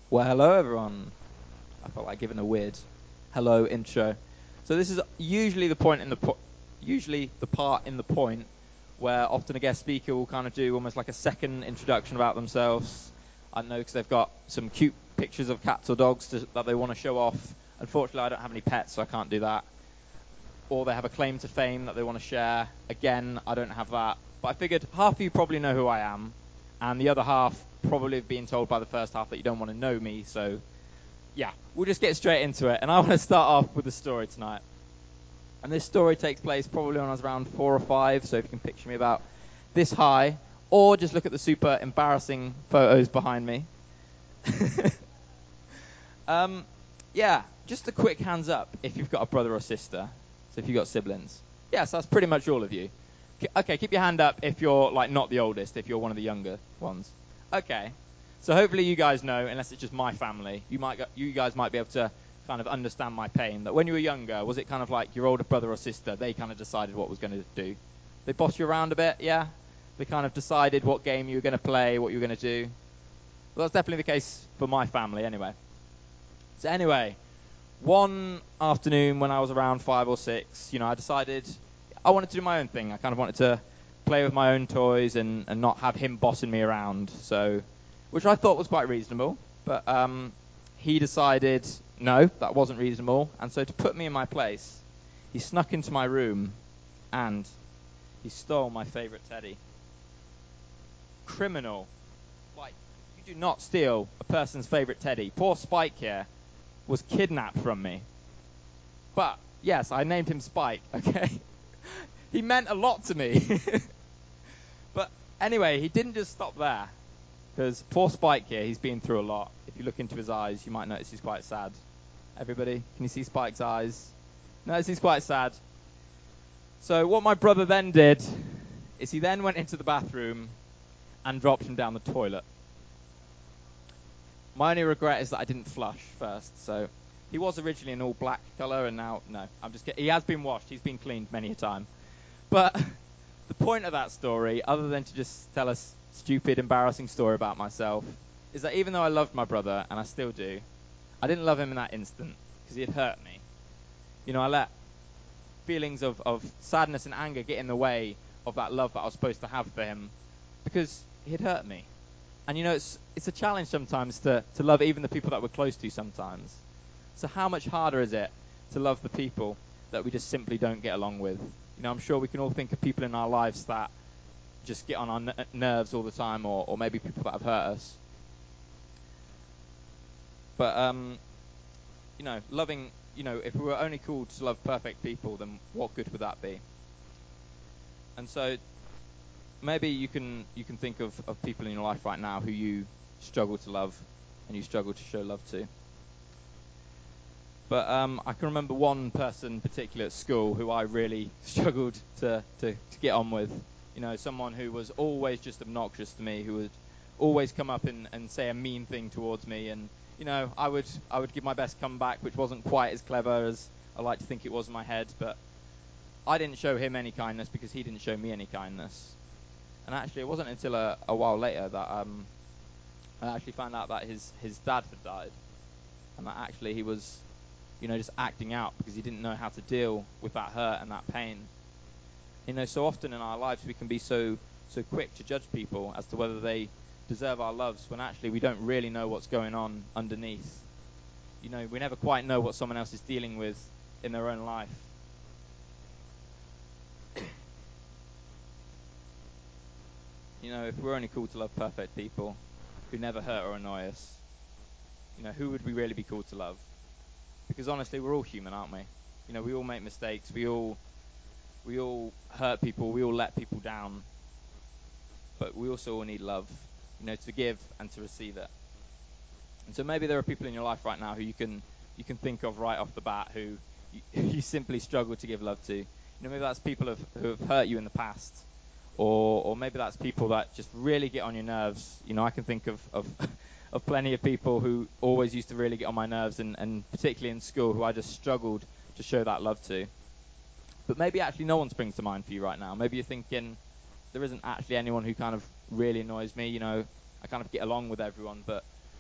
Well, hello everyone. I felt like giving a weird hello intro. So this is usually usually the part in the point where often a guest speaker will kind of do almost like a second introduction about themselves. I know because they've got some cute pictures of cats or dogs that they want to show off. Unfortunately, I don't have any pets, so I can't do that. Or they have a claim to fame that they want to share. Again, I don't have that. But I figured half of you probably know who I am, and the other half probably have been told by the first half that you don't want to know me, so yeah, we'll just get straight into it. And I want to start off with a story tonight. And this story takes place probably when I was around 4 or 5, so if you can picture me about this high, or just look at the super embarrassing photos behind me. Yeah, just a quick hands up if you've got a brother or sister. So if you've got siblings. Yes, that's pretty much all of you. Okay, keep your hand up if you're like not the oldest, if you're one of the younger ones. Okay. So hopefully you guys know, unless it's just my family, you guys might be able to kind of understand my pain. That when you were younger, was it kind of like your older brother or sister, they kind of decided what was going to do? They boss you around a bit, yeah? They kind of decided what game you were going to play, what you were going to do. Well, that's definitely the case for my family anyway. So anyway, one afternoon when I was around 5 or 6, I decided I wanted to do my own thing. I kind of wanted to play with my own toys and not have him bossing me around. So, which I thought was quite reasonable. But he decided, no, that wasn't reasonable. And so to put me in my place, he snuck into my room and he stole my favorite teddy. Criminal. Like, you do not steal a person's favorite teddy. Poor Spike here was kidnapped from me. But, yes, I named him Spike, okay? He meant a lot to me. But anyway, he didn't just stop there. Because poor Spike here, he's been through a lot. If you look into his eyes, you might notice he's quite sad. Everybody, can you see Spike's eyes? Notice he's quite sad. So what my brother then did is he then went into the bathroom and dropped him down the toilet. My only regret is that I didn't flush first. So he was originally an all black color, and now, no, I'm just kidding. He has been washed. He's been cleaned many a time. But the point of that story, other than to just tell a stupid, embarrassing story about myself, is that even though I loved my brother, and I still do, I didn't love him in that instant because he had hurt me. I let feelings of sadness and anger get in the way of that love that I was supposed to have for him because he had hurt me. And it's a challenge sometimes to love even the people that we're close to sometimes. So how much harder is it to love the people that we just simply don't get along with? I'm sure we can all think of people in our lives that just get on our nerves all the time, or maybe people that have hurt us. But, loving, if we were only called to love perfect people, then what good would that be? And so maybe you can think of people in your life right now who you struggle to love and you struggle to show love to. But I can remember one person particularly at school who I really struggled to get on with. Someone who was always just obnoxious to me, who would always come up and say a mean thing towards me. And, I would give my best comeback, which wasn't quite as clever as I like to think it was in my head. But I didn't show him any kindness because he didn't show me any kindness. And actually, it wasn't until a while later that I actually found out that his dad had died. And that actually he was just acting out because he didn't know how to deal with that hurt and that pain. So often in our lives we can be so quick to judge people as to whether they deserve our loves when actually we don't really know what's going on underneath. We never quite know what someone else is dealing with in their own life. If we're only called to love perfect people who never hurt or annoy us, who would we really be called to love? Because honestly, we're all human, aren't we? We all make mistakes. We all hurt people. We all let people down. But we also all need love, to give and to receive it. And so maybe there are people in your life right now who you can think of right off the bat who you simply struggle to give love to. Maybe that's people who have hurt you in the past, or maybe that's people that just really get on your nerves. I can think of of plenty of people who always used to really get on my nerves, and particularly in school, who I just struggled to show that love to. But maybe actually no one springs to mind for you right now. Maybe you're thinking, there isn't actually anyone who kind of really annoys me. I kind of get along with everyone, but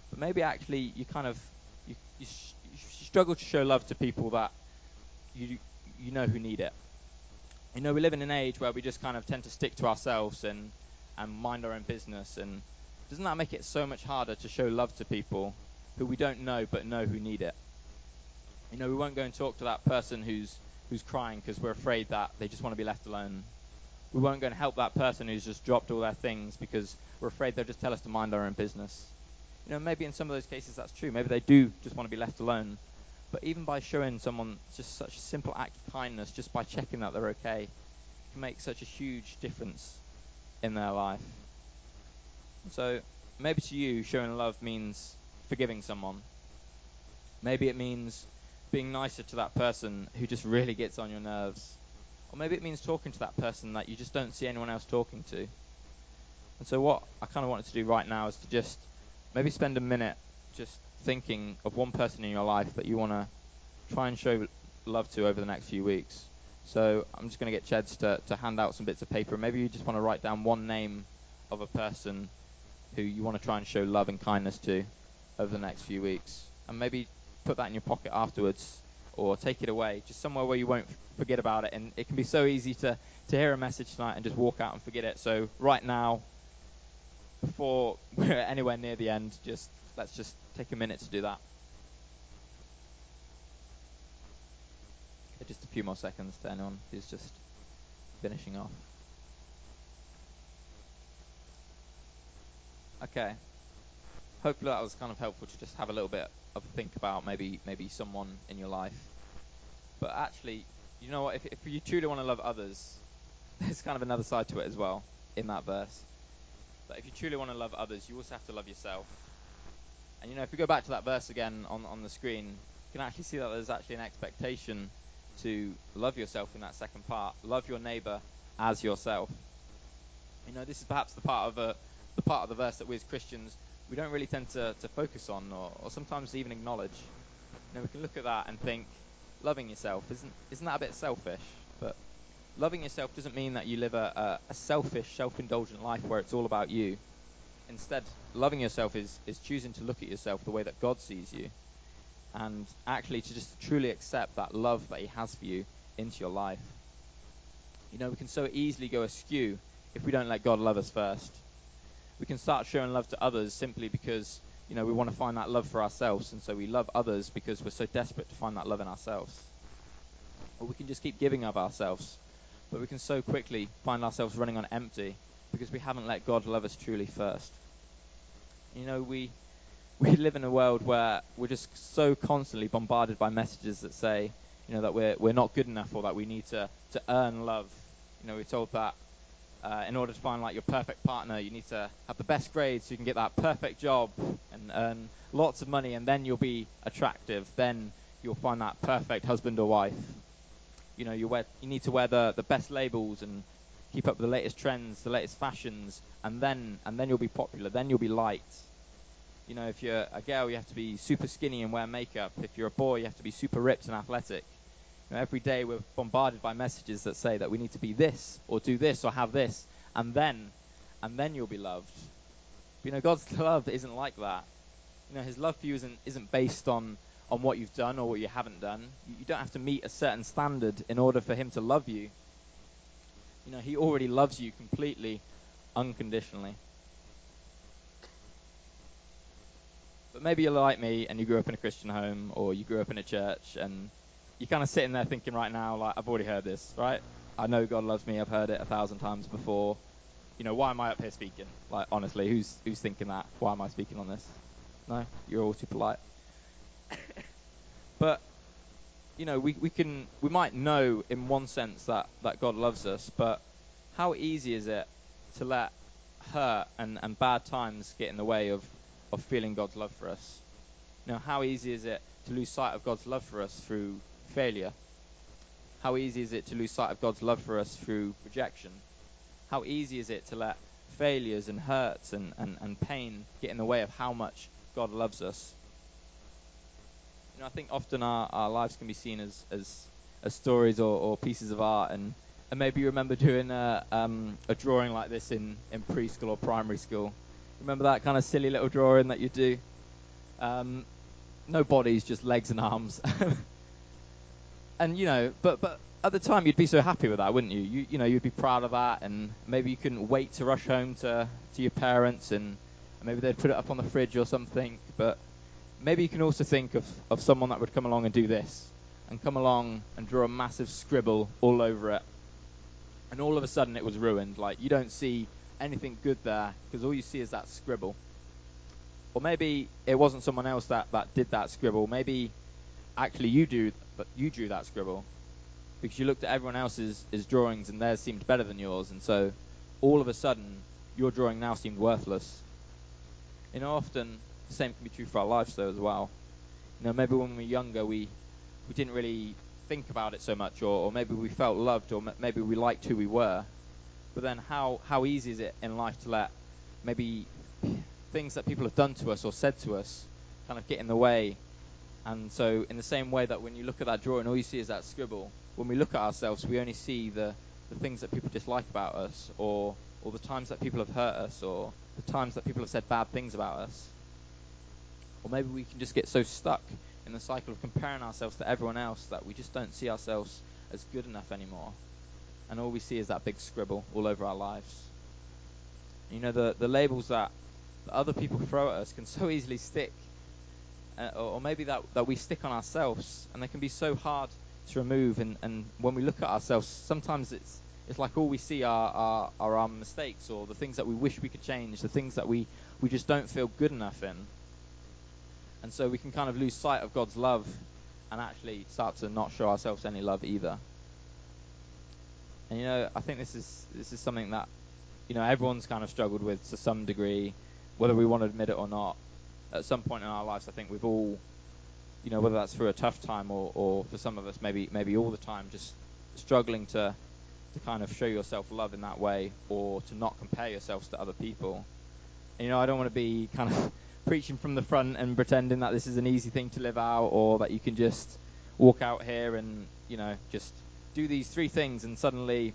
But maybe actually you struggle to show love to people that you know who need it. You know, we live in an age where we just kind of tend to stick to ourselves and mind our own business. And doesn't that make it so much harder to show love to people who we don't know but know who need it? You know, we won't go and talk to that person who's crying because we're afraid that they just want to be left alone. We won't go and help that person who's just dropped all their things because we're afraid they'll just tell us to mind our own business. You know, maybe in some of those cases that's true. Maybe they do just want to be left alone. But even by showing someone just such a simple act of kindness, just by checking that they're okay, can make such a huge difference in their life. So maybe to you, showing love means forgiving someone. Maybe it means being nicer to that person who just really gets on your nerves. Or maybe it means talking to that person that you just don't see anyone else talking to. And so what I kind of wanted to do right now is to just maybe spend a minute just thinking of one person in your life that you want to try and show love to over the next few weeks. So I'm just going to get Cheds to hand out some bits of paper. Maybe you just want to write down one name of a person who you want to try and show love and kindness to over the next few weeks. And maybe put that in your pocket afterwards or take it away, just somewhere where you won't forget about it. And it can be so easy to hear a message tonight and just walk out and forget it. So right now, before we're anywhere near the end, let's just take a minute to do that. Just a few more seconds to anyone who's just finishing off. Okay. Hopefully that was kind of helpful to just have a little bit of a think about maybe someone in your life. But actually, you know what? If you truly want to love others, there's kind of another side to it as well in that verse. But if you truly want to love others, you also have to love yourself. And you know, if we go back to that verse again on the screen, you can actually see that there's actually an expectation to love yourself in that second part. Love your neighbor as yourself. You know, this is perhaps the part of the verse that we as Christians, we don't really tend to focus on or sometimes even acknowledge. You know, we can look at that and think, loving yourself, isn't that a bit selfish? But loving yourself doesn't mean that you live a selfish, self-indulgent life where it's all about you. Instead, loving yourself is choosing to look at yourself the way that God sees you and actually to just truly accept that love that he has for you into your life. You know, we can so easily go askew if we don't let God love us first. We can start showing love to others simply because, you know, we want to find that love for ourselves, and so we love others because we're so desperate to find that love in ourselves. Or we can just keep giving of ourselves, but we can so quickly find ourselves running on empty because we haven't let God love us truly first. You know, we live in a world where we're just so constantly bombarded by messages that say, you know, that we're not good enough or that we need to earn love. You know, we're told that in order to find like your perfect partner, you need to have the best grades so you can get that perfect job and earn lots of money, and then you'll be attractive. Then you'll find that perfect husband or wife. You know, you need to wear the best labels and keep up with the latest trends, the latest fashions, and then you'll be popular. Then you'll be liked. You know, if you're a girl, you have to be super skinny and wear makeup. If you're a boy, you have to be super ripped and athletic. You know, every day we're bombarded by messages that say that we need to be this or do this or have this, and then you'll be loved. But, you know, God's love isn't like that. You know, his love for you isn't based on what you've done or what you haven't done. You don't have to meet a certain standard in order for him to love you. You know, he already loves you completely, unconditionally. But maybe you're like me and you grew up in a Christian home or you grew up in a church and you're kind of sitting there thinking right now, like, I've already heard this, right? I know God loves me. I've heard it 1,000 times before. You know, why am I up here speaking? Like, honestly, who's thinking that? Why am I speaking on this? No? You're all too polite. But, you know, we might know in one sense that God loves us, but how easy is it to let hurt and bad times get in the way of feeling God's love for us? You know, how easy is it to lose sight of God's love for us through failure? How easy is it to lose sight of God's love for us through rejection? How easy is it to let failures and hurts and pain get in the way of how much God loves us? You know, I think often our lives can be seen as stories or pieces of art, and maybe you remember doing a drawing like this in preschool or primary school. Remember that kind of silly little drawing that you do? No bodies, just legs and arms. And but at the time you'd be so happy with that, wouldn't you? You'd be proud of that, and maybe you couldn't wait to rush home to your parents, and maybe they'd put it up on the fridge or something. But maybe you can also think of someone that would come along and do this, and come along and draw a massive scribble all over it, and all of a sudden it was ruined. Like, you don't see anything good there because all you see is that scribble. Or maybe it wasn't someone else that did that scribble. Maybe actually you drew that scribble because you looked at everyone else's drawings and theirs seemed better than yours, and so all of a sudden your drawing now seemed worthless. Often the same can be true for our lives though as well. Maybe when we were younger we didn't really think about it so much, or maybe we felt loved, or maybe we liked who we were. But then how easy is it in life to let maybe things that people have done to us or said to us kind of get in the way? And so in the same way that when you look at that drawing, all you see is that scribble, when we look at ourselves, we only see the things that people dislike about us, or the times that people have hurt us, or the times that people have said bad things about us. Or maybe we can just get so stuck in the cycle of comparing ourselves to everyone else that we just don't see ourselves as good enough anymore. And all we see is that big scribble all over our lives. The labels that other people throw at us can so easily stick. Or maybe that we stick on ourselves, and they can be so hard to remove. And when we look at ourselves, sometimes it's like all we see are our mistakes, or the things that we wish we could change, the things that we just don't feel good enough in. And so we can kind of lose sight of God's love and actually start to not show ourselves any love either. And I think this is something that everyone's kind of struggled with to some degree, whether we want to admit it or not. At some point in our lives, I think we've all, whether that's through a tough time or for some of us maybe all the time, just struggling to kind of show yourself love in that way, or to not compare yourselves to other people. And, I don't want to be kind of preaching from the front and pretending that this is an easy thing to live out, or that you can just walk out here and just do these 3 things and suddenly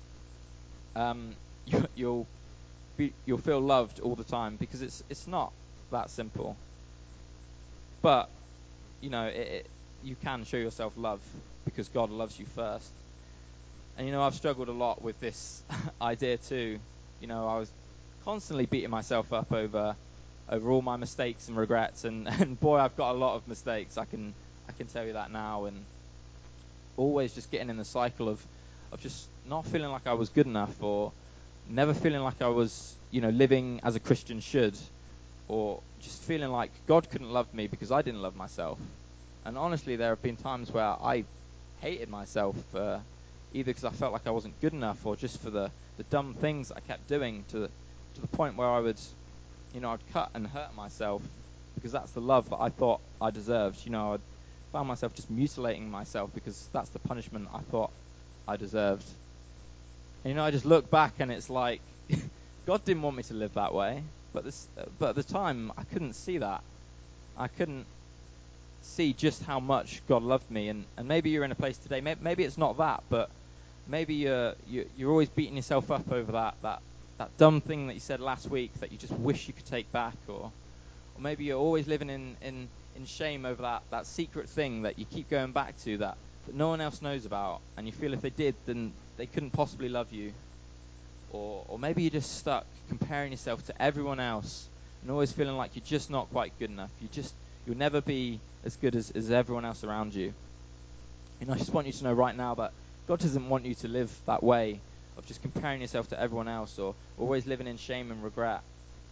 you'll feel loved all the time, because it's not that simple. But you can show yourself love because God loves you first. And I've struggled a lot with this idea too. I was constantly beating myself up over all my mistakes and regrets, and boy, I've got a lot of mistakes. I can tell you that now, and always just getting in the cycle of just not feeling like I was good enough, or never feeling like I was living as a Christian should, or just feeling like God couldn't love me because I didn't love myself. And honestly, there have been times where I hated myself, either because I felt like I wasn't good enough, or just for the dumb things I kept doing, to the point where I would I'd cut and hurt myself because that's the love that I thought I deserved. I'd found myself just mutilating myself because that's the punishment I thought I deserved. And I just look back and it's like God didn't want me to live that way, but at the time I couldn't see that. I couldn't see just how much God loved me. And maybe you're in a place today, maybe it's not that, but maybe you're always beating yourself up over that dumb thing that you said last week that you just wish you could take back, or maybe you're always living in shame over that secret thing that you keep going back to, that no one else knows about, and you feel if they did, then they couldn't possibly love you. Or maybe you're just stuck comparing yourself to everyone else and always feeling like you're just not quite good enough. You'll never be as good as everyone else around you. I just want you to know right now that God doesn't want you to live that way, of just comparing yourself to everyone else, or always living in shame and regret.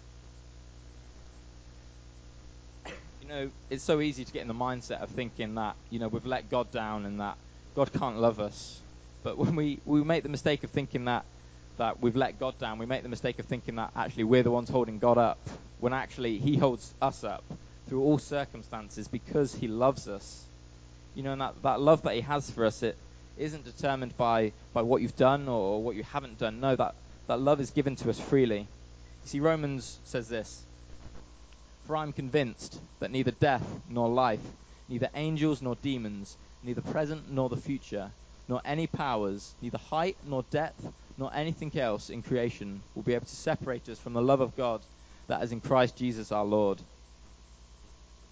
It's so easy to get in the mindset of thinking that, we've let God down and that God can't love us. But when we make the mistake of thinking that we've let God down, we make the mistake of thinking that actually we're the ones holding God up, when actually he holds us up through all circumstances because he loves us. And that love that he has for us, it isn't determined by what you've done or what you haven't done. No, that love is given to us freely. You see, Romans says this: "For I am convinced that neither death nor life, neither angels nor demons, neither present nor the future, nor any powers, neither height nor depth, nor anything else in creation will be able to separate us from the love of God that is in Christ Jesus our Lord."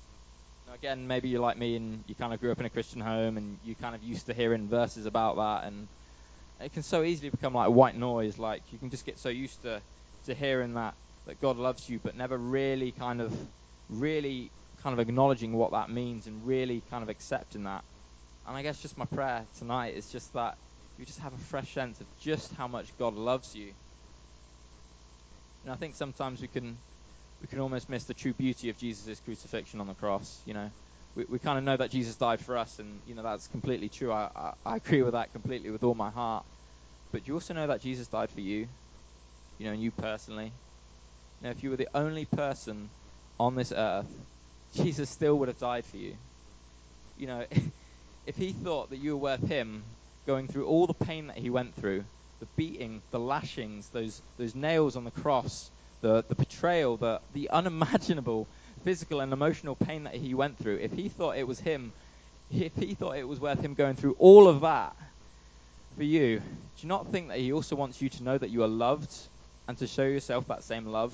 again, maybe you're like me and you kind of grew up in a Christian home and you kind of used to hearing verses about that, and it can so easily become like white noise. Like you can just get so used to hearing that God loves you, but never really kind of acknowledging what that means and really kind of accepting that. And I guess just my prayer tonight is just that you just have a fresh sense of just how much God loves you. And I think sometimes we can almost miss the true beauty of Jesus' crucifixion on the cross. We kind of know that Jesus died for us, and that's completely true. I agree with that completely with all my heart. But you also know that Jesus died for you, and you personally. If you were the only person on this earth, Jesus still would have died for you. If he thought that you were worth him going through all the pain that he went through, the beating, the lashings, those nails on the cross, the betrayal, the unimaginable physical and emotional pain that he went through, if he thought it was worth him going through all of that for you, do you not think that he also wants you to know that you are loved and to show yourself that same love?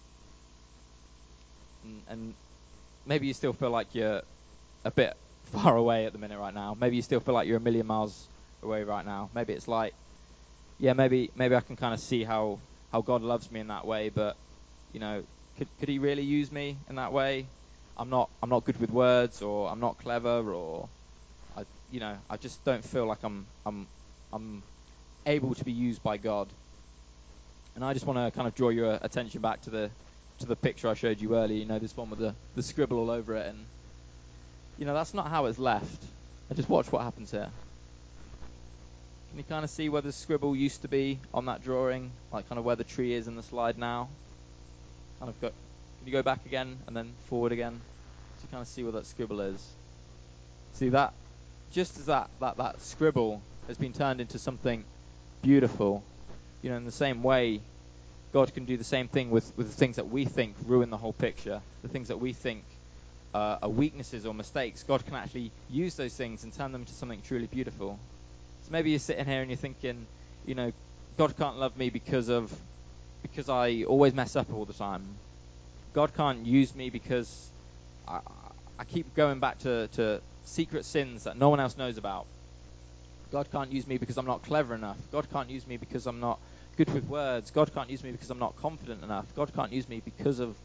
And maybe you still feel like you're a bit far away at the minute right now. Maybe you still feel like you're a million miles away right now. Maybe it's like, yeah, maybe I can kind of see how God loves me in that way, but could he really use me in that way? I'm not good with words, or I'm not clever, or I just don't feel like I'm able to be used by God. And I just want to kind of draw your attention back to the picture I showed you earlier. This one with the scribble all over it, and that's not how it's left. And just watch what happens here. Can you kind of see where the scribble used to be on that drawing, like kind of where the tree is in the slide now? Can you go back again and then forward again, so you kind of see where that scribble is? See that, just as that scribble has been turned into something beautiful, in the same way, God can do the same thing with the things that we think ruin the whole picture, the things that we think are weaknesses or mistakes. God can actually use those things and turn them into something truly beautiful. So maybe you're sitting here and you're thinking, God can't love me because I always mess up all the time. God can't use me because I keep going back to secret sins that no one else knows about. God can't use me because I'm not clever enough. God can't use me because I'm not good with words. God can't use me because I'm not confident enough. God can't use me because of.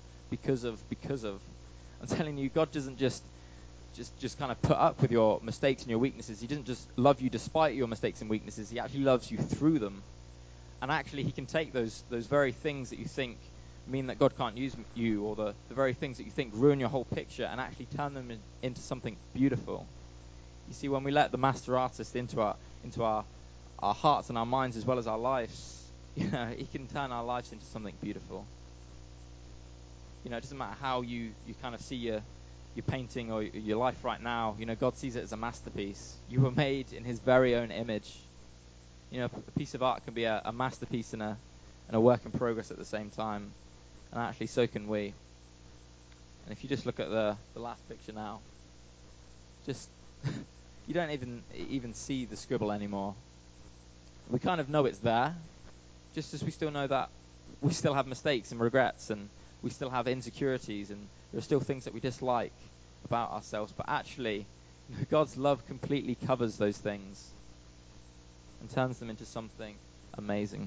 I'm telling you, God doesn't just kind of put up with your mistakes and your weaknesses. He doesn't just love you despite your mistakes and weaknesses. He actually loves you through them. And actually, he can take those very things that you think mean that God can't use you, or the very things that you think ruin your whole picture, and actually turn them into something beautiful. You see, when we let the master artist into our hearts and our minds as well as our lives, he can turn our lives into something beautiful. It doesn't matter how you kind of see your painting or your life right now. God sees it as a masterpiece. You were made in his very own image. A piece of art can be a masterpiece and a work in progress at the same time. And actually, so can we. And if you just look at the last picture now, just you don't even see the scribble anymore. We kind of know it's there, just as we still know that we still have mistakes and regrets, and we still have insecurities, and there are still things that we dislike about ourselves. But actually, God's love completely covers those things and turns them into something amazing.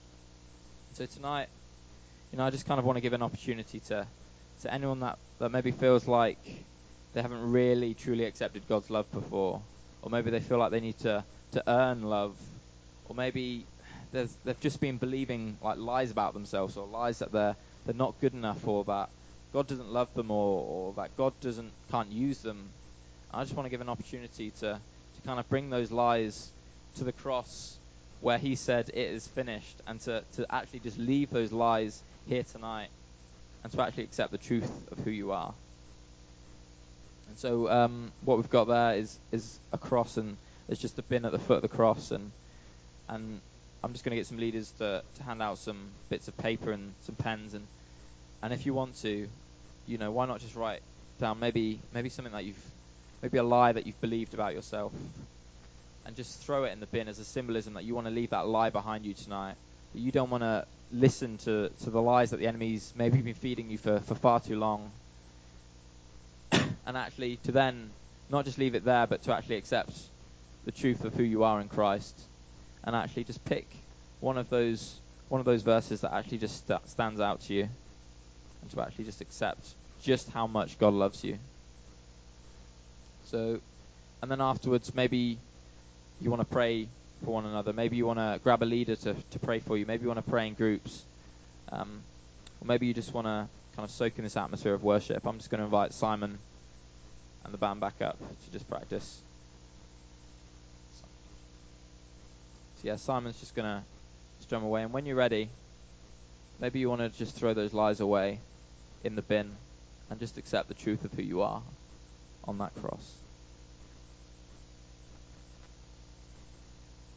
So tonight, I just kind of want to give an opportunity to anyone that maybe feels like they haven't really truly accepted God's love before, or maybe they feel like they need to earn love, or maybe they've just been believing like lies about themselves, or lies that they're not good enough, or that God doesn't love them, or that God can't use them. I just want to give an opportunity to kind of bring those lies to the cross where he said it is finished, and to actually just leave those lies here tonight and to actually accept the truth of who you are. And so what we've got there is a cross, and there's just a bin at the foot of the cross, and I'm just going to get some leaders to hand out some bits of paper and some pens, and if you want to, why not just write down maybe something that maybe a lie that you've believed about yourself, and just throw it in the bin as a symbolism that you want to leave that lie behind you tonight, that you don't want to listen to the lies that the enemy's maybe been feeding you for far too long. and actually to then not just leave it there, but to actually accept the truth of who you are in Christ, and actually just pick one of those verses that actually just stands out to you, and to actually just accept just how much God loves you. So, and then afterwards, maybe you want to pray for one another. Maybe you want to grab a leader to pray for you. Maybe you want to pray in groups. Or maybe you just want to kind of soak in this atmosphere of worship. I'm just going to invite Simon and the band back up to just practice. So yeah, Simon's just going to strum away. And when you're ready, maybe you want to just throw those lies away in the bin and just accept the truth of who you are on that cross.